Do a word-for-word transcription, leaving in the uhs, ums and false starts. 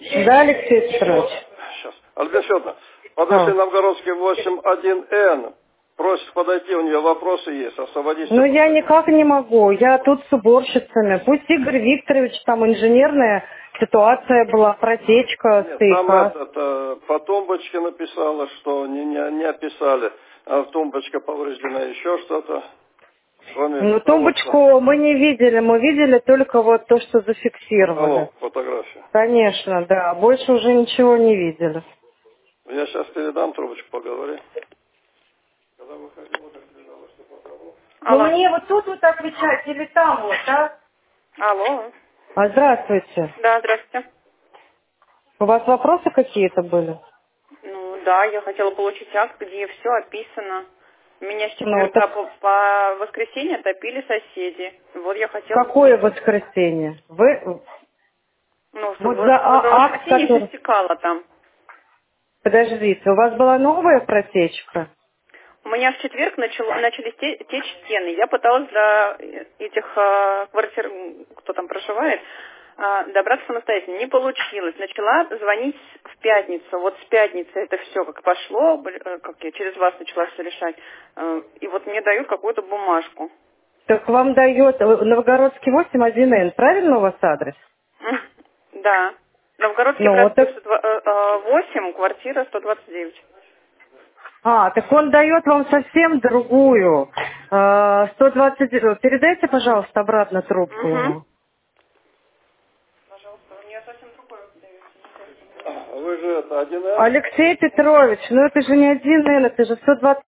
Да, Алексей Петрович. Сейчас. Альбина Федоровна, подошли А. Новгородский восемь один эн. Просит подойти, у нее вопросы есть, освободите. Ну, я никак не могу. Я тут с уборщицами. Пусть Игорь Викторович, там инженерная ситуация была, протечка, Нет, там стояка. этот, э, по тумбочке написала, что не, не, не описали. А тумбочка повреждена, еще что-то. Кроме Ну, того, что тумбочку мы не видели. Мы видели только вот то, что зафиксировали. потолок, фотографию. Конечно, да. Больше уже ничего не видели. Я сейчас передам трубочку, поговори. Когда выходила, так сказала, что потолок. Ну, Алло. мне вот тут вот отвечать или там вот, а? Алло. А, здравствуйте. Да, здравствуйте. У вас вопросы какие-то были? Ну да, я хотела получить акт, где все описано. Меня с Ну, четверга так по, по воскресенье топили соседи. Вот я хотела... какое воскресенье? Вы... Ну, в, Вот за в- в а- акт, воскресенье все который... стекало там. Подождите, у вас была новая протечка? У меня в четверг начало, начались те- течь стены. Я пыталась для этих э, квартир, м, кто там проживает, э, добраться самостоятельно. Не получилось. Начала звонить в пятницу. Вот с пятницы это все как пошло, бл- э, как я через вас начала все решать. Э, И вот мне дают какую-то бумажку. Так вам дает э, Новгородский восемь один эн, правильно у вас адрес? М, Да. Новгородский Ну, так... проспект восемь, квартира сто двадцать девять. А, так он дает вам совсем другую. Э, сто двадцать девять. Передайте, пожалуйста, обратно трубку Угу. ему. Пожалуйста, у нее совсем другой дают. А вы же это один эн? Алексей Петрович, ну это же не один эн, это же сто двадцать